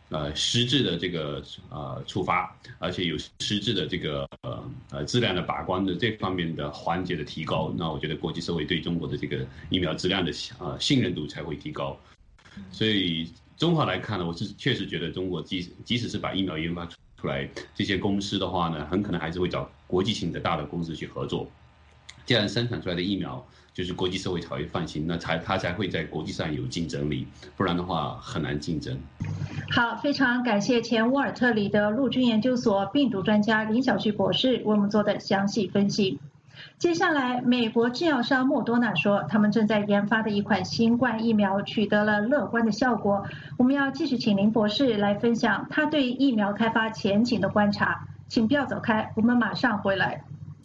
实质的这个处罚，而且有实质的这个质量的把关的这方面的环节的提高，那我觉得国际社会对中国的这个疫苗质量的信任度才会提高。所以综合来看呢，我是确实觉得中国即使是把疫苗研发出来，这些公司的话呢，很可能还是会找国际性的大的公司去合作，这样生产出来的疫苗就是国际社会才会放心，那它才会在国际上有竞争力，不然的话很难竞争。 好，非常感谢前沃尔特里德陆军研究所病毒专家林小旭博士为我们做的详细分析。接下来，美国制药商莫多纳说，他们正在研发的一款新冠疫苗取得了乐观的效果。我们要继续请林博士来分享他对疫苗开发前景的观察。请不要走开，我们马上回来。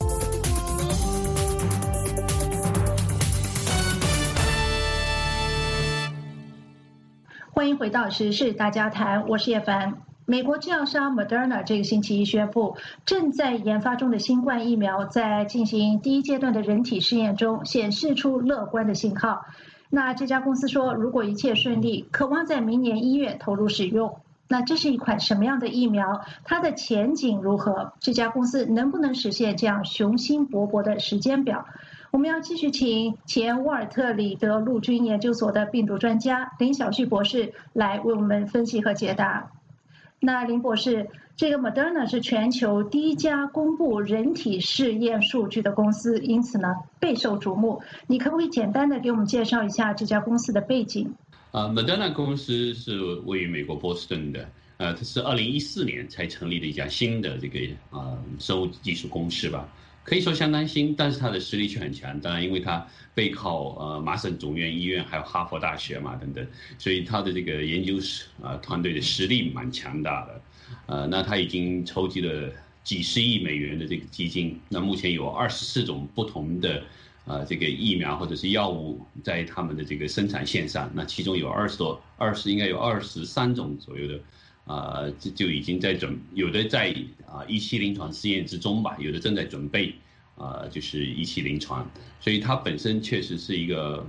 欢迎回到时事大家谈，我是叶凡。美国制药商 Moderna 这个星期一宣布，正在研发中的新冠疫苗在进行第一阶段的人体试验中显示出乐观的信号。那这家公司说，如果一切顺利，渴望在明年1月投入使用。那这是一款什么样的疫苗？它的前景如何？这家公司能不能实现这样雄心勃勃的时间表？我们要继续请前沃尔特里德陆军研究所的病毒专家林小旭博士来为我们分析和解答。那林博士，这个 Moderna 是全球第一家公布人体试验数据的公司，因此呢备受瞩目。你可不可以简单的给我们介绍一下这家公司的背景 ？Moderna 公司是位于美国波士顿的，它是2014年才成立的一家新的这个生物技术公司吧。可以说相当新，但是它的实力却很强。当然，因为它背靠麻省总院医院还有哈佛大学嘛等等，所以它的这个研究团队的实力蛮强大的。那它已经筹集了几十亿美元的这个基金。那目前有24种不同的这个疫苗或者是药物在他们的这个生产线上。那其中有应该有23种左右的。就已经在有的在一期临床试验之中吧，有的正在准备就是一期临床，所以它本身确实是一个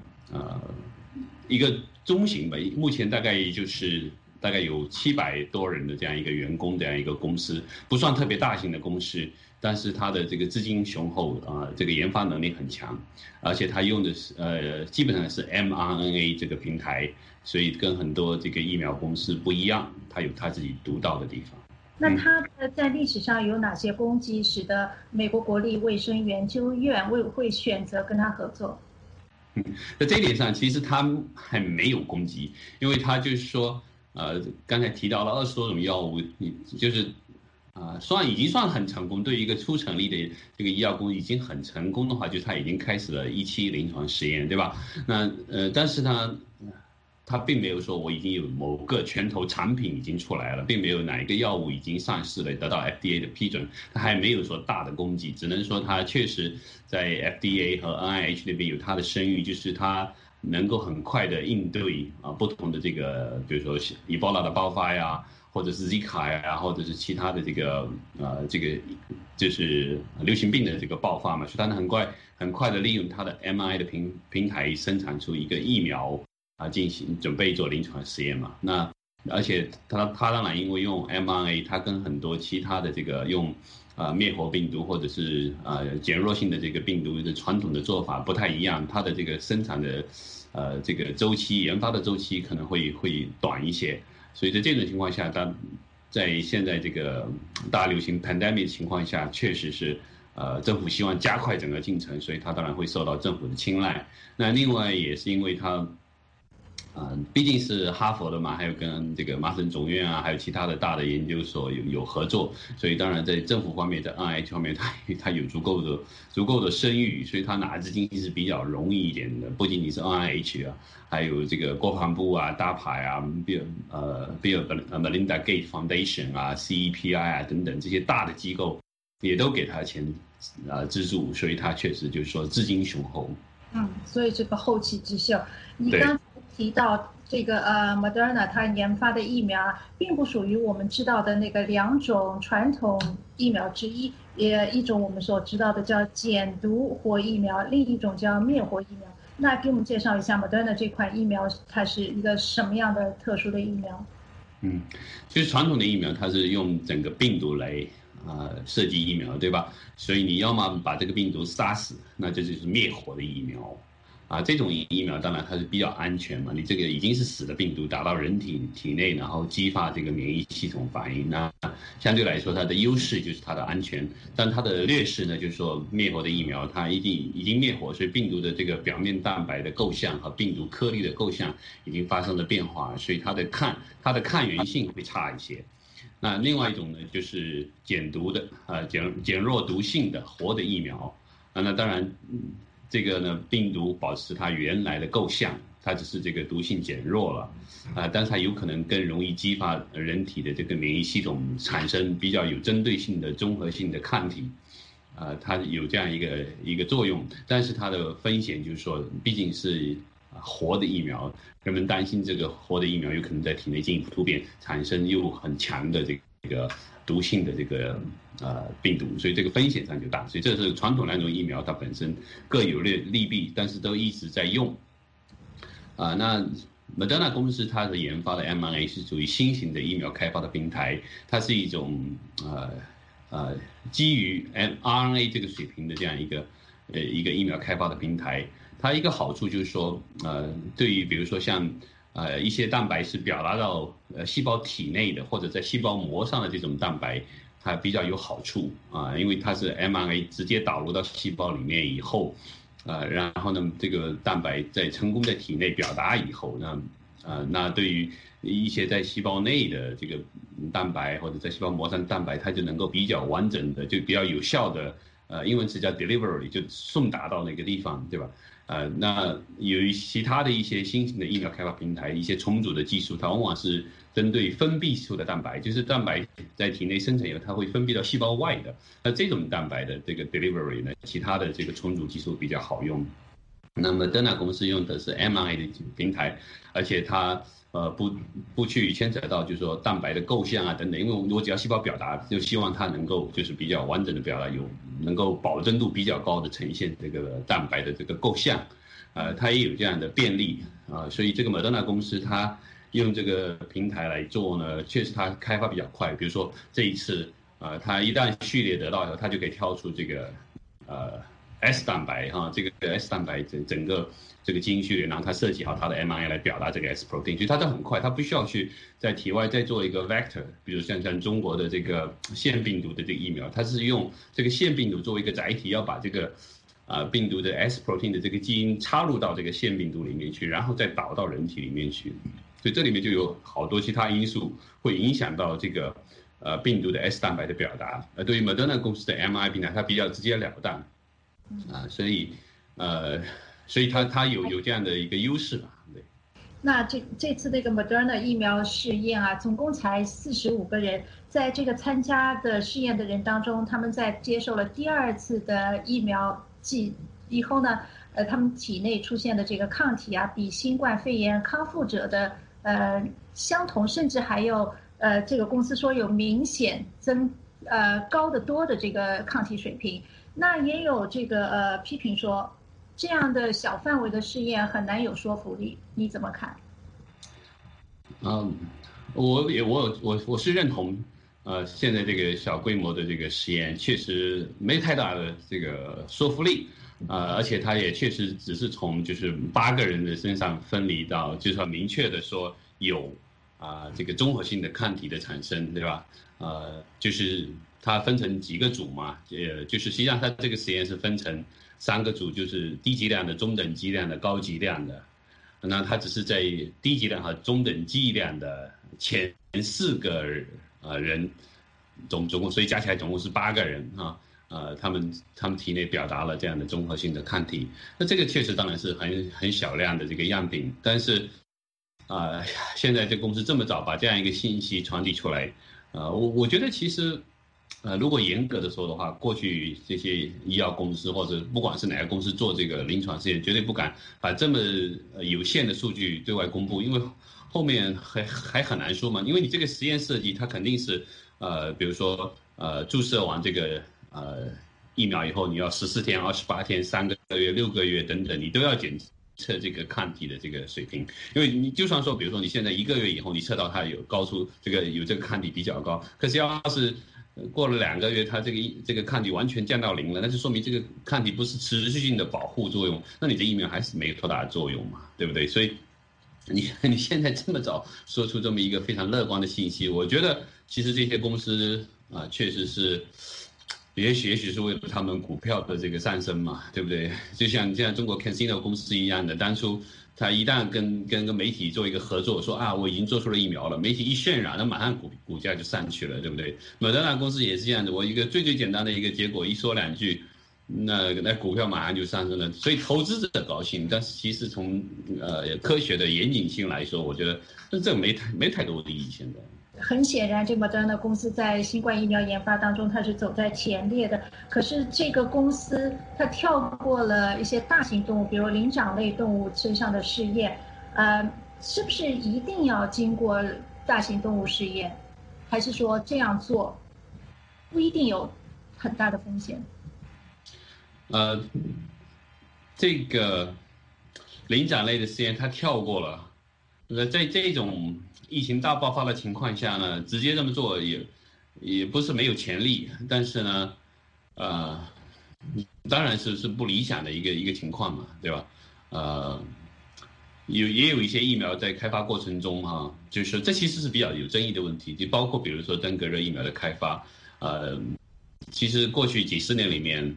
中型吧，目前大概有700多人的这样一个员工，这样一个公司，不算特别大型的公司，但是它的这个资金雄厚这个研发能力很强，而且它用的是基本上是 mRNA 这个平台，所以跟很多这个疫苗公司不一样，它有它自己独到的地方。 那它在历史上有哪些功绩，使得美国国立卫生研究院会选择跟它合作？ 在这一点上，其实它还没有功绩，因为它就是说，刚才提到了20多种药物，就是已经算很成功。对于一个初成立的这个医药公司已经很成功的话，就是它已经开始了1期临床实验，对吧？那但是它并没有说我已经有某个拳头产品已经出来了，并没有哪一个药物已经上市了得到 FDA 的批准，它还没有说大的功绩，只能说它确实在 FDA 和 NIH 那边有它的声誉，就是它能够很快的应对不同的这个，比如说Ebola 的爆发呀，或者是 Zika 呀，或者是其他的这个就是流行病的这个爆发嘛，所以它能很快的利用它的 mRNA 的平台生产出一个疫苗进行准备做临床实验嘛。那而且它当然因为用 mRNA， 它跟很多其他的这个用灭活病毒或者是减弱性的这个病毒的传统的做法不太一样，它的这个生产的这个研发的周期可能会短一些，所以在这种情况下，它在现在这个大流行 pandemic 的情况下，确实是政府希望加快整个进程，所以它当然会受到政府的青睐。那另外也是因为它毕竟是哈佛的嘛，还有跟这个麻省总院还有其他的大的研究所有合作，所以当然在政府方面，在 NIH 方面，它有足够的声誉，所以它拿资金是比较容易一点的。不仅仅是 NIH 还有这个国防部DARPA 比尔Melinda Gates Foundation CEPI 等等这些大的机构也都给他钱资助，所以他确实就是说资金雄厚。 所以这个后起之秀，你刚才提到这个Moderna 它研发的疫苗并不属于我们知道的那个2种传统疫苗之一，一种我们所知道的叫减毒活疫苗，另一种叫灭活疫苗。那给我们介绍一下 Moderna 这款疫苗，它是一个什么样的特殊的疫苗？ 就是传统的疫苗它是用整个病毒来设计疫苗，对吧？所以你要么把这个病毒杀死，那这就是灭活的疫苗。这种疫苗当然它是比较安全嘛，你这个已经是死的病毒打到人体内，然后激发这个免疫系统反应，那相对来说它的优势就是它的安全，但它的劣势呢，就是说灭活的疫苗它已经灭活，所以病毒的这个表面蛋白的构象和病毒颗粒的构象已经发生了变化，所以它的抗原性会差一些。那另外一种呢，就是减毒的减弱毒性的活的疫苗，那当然。这个呢，病毒保持它原来的构象，它只是这个毒性减弱了，但是它有可能更容易激发人体的这个免疫系统产生比较有针对性的综合性的抗体，它有这样一个作用，但是它的风险就是说，毕竟是活的疫苗，人们担心这个活的疫苗有可能在体内进一步突变，产生又很强的这个毒性的这个病毒，所以这个风险上就大，所以这是传统两种疫苗它本身各有利弊，但是都一直在用。那 Moderna 公司它的研发的 mRNA 是属于新型的疫苗开发的平台，它是一种基于 mRNA 这个水平的这样一个疫苗开发的平台。它一个好处就是说，对于比如说像一些蛋白是表达到细胞体内的或者在细胞膜上的这种蛋白，它比较有好处因为它是 mRNA 直接导入到细胞里面以后，然后呢，这个蛋白成功在体内表达以后，那对于一些在细胞内的这个蛋白或者在细胞膜上的蛋白，它就能够比较完整的，就比较有效的，英文词叫 delivery， 就送达到那个地方，对吧？那由于其他的一些新型的疫苗开发平台，一些重组的技术，它往往是针对分泌出的蛋白，就是蛋白在体内生成以后，它会分泌到细胞外的。那这种蛋白的这个 delivery 呢，其他的这个重组技术比较好用。那么 Moderna 公司用的是 mRNA 的平台，而且它不去牵扯到就是说蛋白的构象等等，因为我只要细胞表达，就希望它能够就是比较完整的表达，能够保真度比较高的呈现这个蛋白的这个构象，它也有这样的便利所以这个 Moderna 公司它用这个平台来做呢，确实它开发比较快。比如说这一次它一旦序列得到以后，它就可以挑出这个S 蛋白这个 S 蛋白整个这个基因序列，然后它设计好它的 mRNA 来表达这个 S protein， 所以它都很快，它不需要去在体外再做一个 vector， 比如像中国的这个腺病毒的这个疫苗，它是用这个腺病毒作为一个载体，要把这个病毒的 S protein 的这个基因插入到这个腺病毒里面去，然后再导到人体里面去，所以这里面就有好多其他因素会影响到这个病毒的 S 蛋白的表达。对于 Moderna 公司的 mRNA 平台，它比较直截了当。所以它有这样的一个优势吧，对。 那这次这个 Moderna 疫苗试验总共才45个人，在这个参加的试验的人当中，他们在接受了第2次的疫苗剂以后呢，他们体内出现的这个抗体比新冠肺炎康复者的相同，甚至还有这个公司说有明显高得多的这个抗体水平。那也有这个批评说，这样的小范围的试验很难有说服力，你怎么看？ 我是认同，现在这个小规模的这个实验确实没太大的这个说服力，而且它也确实只是从就是8个人的身上分离到，就是很明确的说有这个综合性的抗体的产生，对吧？就是它分成几个组嘛，就是实际上它这个实验是分成3个组，就是低剂量的、中等剂量的、高剂量的。那它只是在低剂量和中等剂量的前4个人总共，所以加起来总共是8个人他们体内表达了这样的综合性的抗体。那这个确实当然是很小量的这个样品，但是现在这公司这么早把这样一个信息传递出来，我觉得其实。如果严格的说的话，过去这些医药公司或者不管是哪个公司做这个临床试验，绝对不敢把这么有限的数据对外公布，因为后面还很难说嘛。因为你这个实验设计，它肯定是比如说注射完这个疫苗以后，你要14天、28天、3个月、6个月等等，你都要检测这个抗体的这个水平，因为你就算说，比如说你现在1个月以后你测到它有高出这个抗体比较高，可是要是过了2个月，它这个抗体完全降到0了，那就说明这个抗体不是持续性的保护作用，那你的疫苗还是没有多大的作用嘛，对不对？所以你现在这么早说出这么一个非常乐观的信息，我觉得其实这些公司确实是。也许是为了他们股票的这个上升嘛，对不对？就像中国 Cansino 公司一样的，当初他一旦跟媒体做一个合作，说我已经做出了疫苗了，媒体一渲染，那马上股价就上去了，对不对？莫德纳公司也是这样的，我一个最简单的一个结果，一说2句，那股票马上就上升了，所以投资者高兴，但是其实从科学的严谨性来说，我觉得这没太多的意义现在。 很显然，这 Moderna 公司在新冠疫苗研发当中，它是走在前列的。可是这个公司它跳过了一些大型动物，比如灵长类动物身上的试验，是不是一定要经过大型动物试验，还是说这样做不一定有很大的风险？ 这个灵长类的实验它跳过了，在这种疫情大爆发的情况下呢，直接这么做也不是没有潜力，但是呢，当然是不理想的一个情况嘛，对吧？也有一些疫苗在开发过程中就是这其实是比较有争议的问题，就包括比如说登革热疫苗的开发，其实过去几十年里面，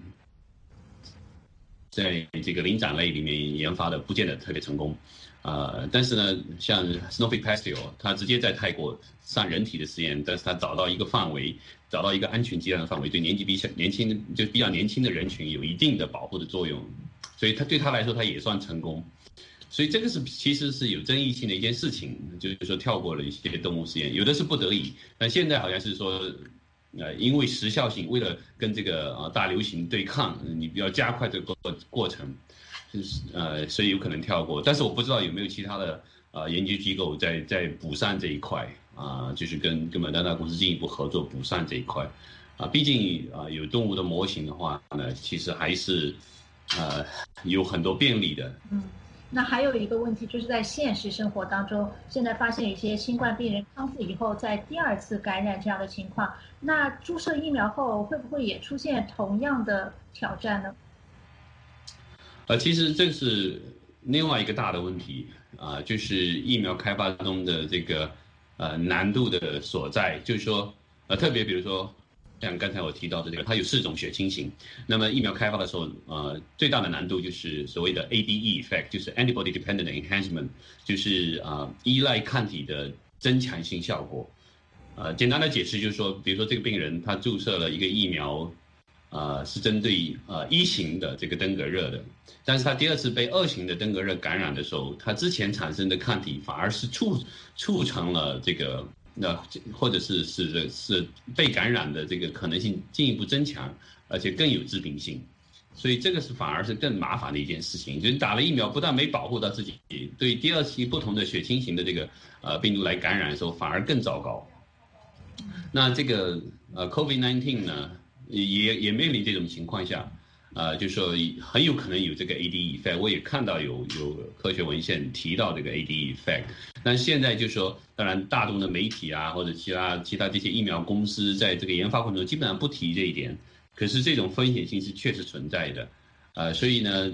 在这个灵长类里面研发的不见得特别成功。但是呢，像 Sanofi Pasteur， 它直接在泰国上人体的实验，但是它找到一个范围，找到一个安全剂量的范围，对年纪比较年轻的人群有一定的保护的作用，所以对他来说，他也算成功。所以这个其实是有争议性的一件事情，就是说跳过了一些动物实验，有的是不得已，但现在好像是说，因为时效性，为了跟这个大流行对抗，你要加快这个过程。所以有可能跳过，但是我不知道有没有其他的研究机构在补上这一块就是跟Moderna公司进一步合作补上这一块毕竟有动物的模型的话呢，其实还是有很多便利的。 那还有一个问题，就是在现实生活当中，现在发现一些新冠病人康复以后，在第2次感染这样的情况，那注射疫苗后会不会也出现同样的挑战呢？ 其实这是另外一个大的问题就是疫苗开发中的这个难度的所在，就是说特别比如说像刚才我提到的这个，它有4种血清型，那么疫苗开发的时候最大的难度就是所谓的 ADE effect， 就是 antibody dependent enhancement， 就是依赖抗体的增强性效果。简单的解释就是说，比如说这个病人他注射了一个疫苗是针对1型的这个登革热的，但是他第2次被2型的登革热感染的时候，他之前产生的抗体反而是促成了这个或者是被感染的这个可能性进一步增强，而且更有致病性，所以这个反而是更麻烦的一件事情。就是打了疫苗不但没保护到自己，对第2期不同的血清型的这个病毒来感染的时候反而更糟糕。那这个COVID-19 呢？也面临这种情况下，就是说很有可能有这个 ADE effect。我也看到有科学文献提到这个 ADE effect， 但现在就是说，当然大众的媒体或者其他这些疫苗公司在这个研发过程中基本上不提这一点，可是这种风险性是确实存在的，所以呢，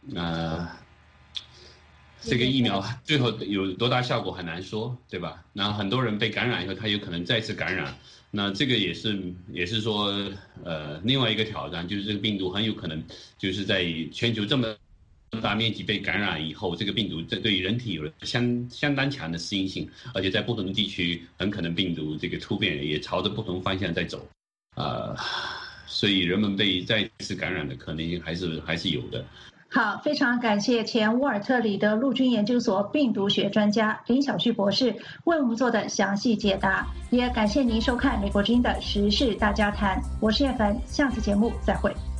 这个疫苗最后有多大效果很难说，对吧？然后很多人被感染以后，他有可能再次感染。那这个也是说，另外一个挑战就是这个病毒很有可能就是在全球这么大面积被感染以后，这个病毒对于人体有了相当强的适应性，而且在不同的地区，很可能病毒这个突变也朝着不同方向在走，所以人们被再次感染的可能性还是有的。 好，非常感谢前沃尔特里德陆军研究所病毒学专家林晓旭博士为我们做的详细解答，也感谢您收看美国之音的时事大家谈，我是叶凡，下次节目再会。